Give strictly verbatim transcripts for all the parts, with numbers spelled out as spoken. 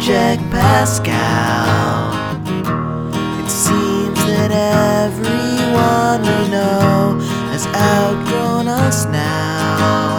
Object Pascal. It seems that everyone we know has outgrown us now.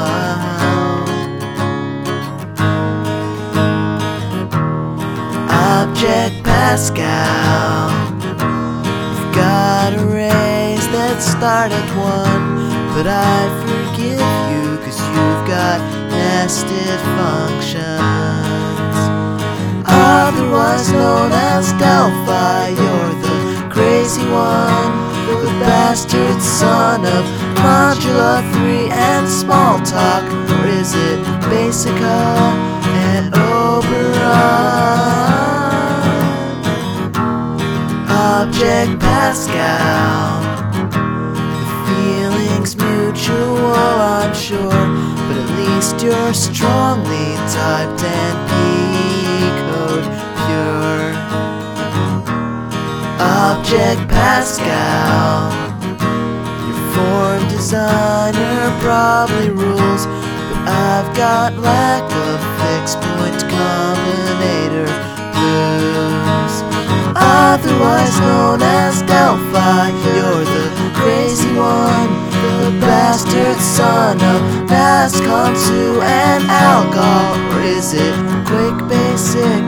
Object Pascal. You've got a race that start at one, but I forgive you, cause you've got nested functions. Otherwise known as Delphi, you're the crazy one, the bastard son of Modula three and Smalltalk. Or is it Basica and Oberon? Object Pascal. The feeling's mutual, I'm sure, but at least you're strongly typed and P-code pure. Object Pascal. Your form designer probably rules, but I've got lack of fixed point combinator blues. Otherwise known as Delphi, you're the crazy one, the bastard son of NASCOM two and Algol. Or is it Quake Basic